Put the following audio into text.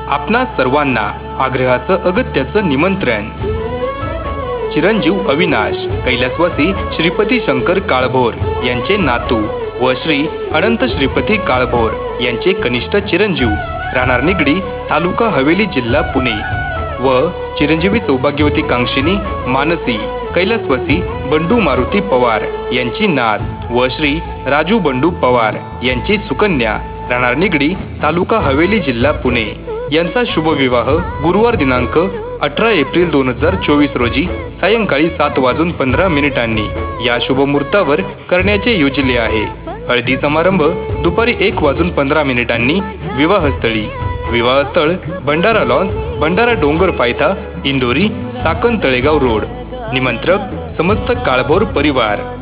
आपणा सर्वांना आग्रहाचं अगत्याचं निमंत्रण। चिरंजीव अविनाश कैलासवासी श्रीपती शंकर काळभोर यांचे नातू व श्री अनंत श्रीपती काळभोर यांचे कनिष्ठ चिरंजीव, राहणार निगडी, तालुका हवेली, जिल्हा पुणे व चिरंजीवी सौभाग्यवती कांक्षिणी मानसी कैलासवासी बंडू मारुती पवार यांची नात व श्री राजू बंडू पवार यांची सुकन्या, राहणार निगडी, तालुका हवेली, जिल्हा पुणे यांचा शुभविवाह गुरुवार दिनांक 18 एप्रिल 2024 रोजी सायंकाळी 7:15 या शुभमुहूर्तावर करण्याचे योजले आहे। हळदी समारंभ दुपारी 1:15 विवाहस्थळी। विवाहस्थळ भंडारा लॉन्स, भंडारा डोंगर पायथा, इंदोरी, साकन तळेगाव रोड। निमंत्रक समस्त काळभोर परिवार।